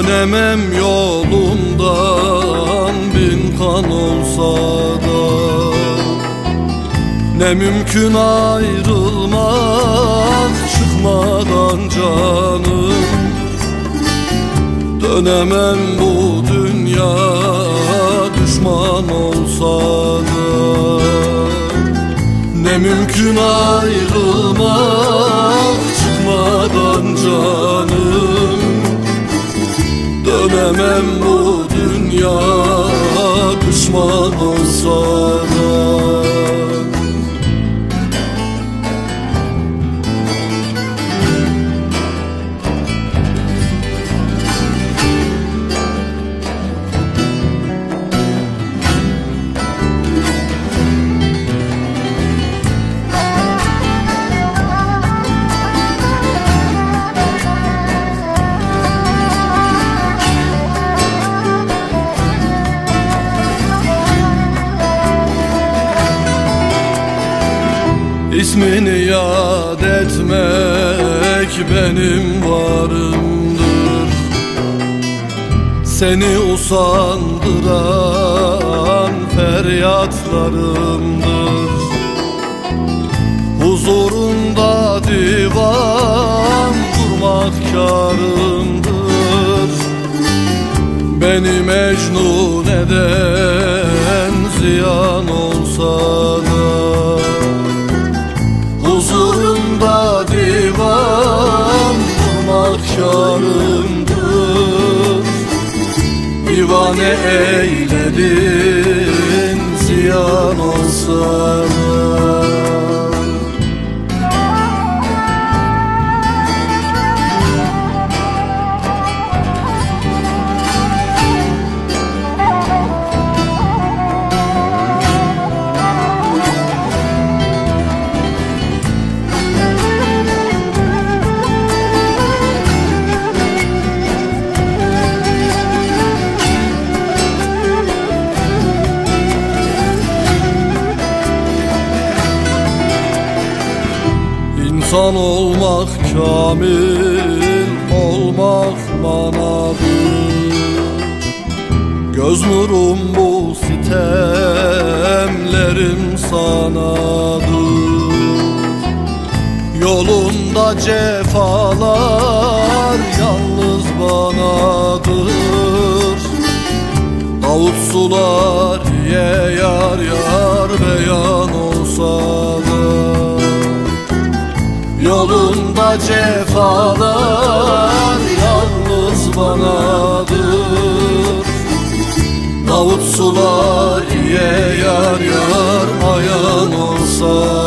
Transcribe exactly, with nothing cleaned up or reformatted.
Dönemem yolundan bin kan olsa da, ne mümkün ayrılmak çıkmadan canım. Dönemem bu dünya düşman olsa da, ne mümkün ayrılmak çıkmadan canım. Dönemem bu dünya düşman olsa da. İsmini yad etmek benim varımdır. Seni usandıran feryatlarımdır. Huzurunda divan kurmak kârımdır. Beni mecnun eden ziyan olsa da, huzurunda divan kurmak kârımdır. Divane eyledin ziyan olsa da. İnsan olmak kamil olmak manadır. Göz nurum bu sitemlerim sanadır. Yolunda cefalar yalnız banadır. Davut sular ye yar yar beyan olsa da, yolunda cefalar yalnız banadır. Davut sular ye yar yar ayan olsa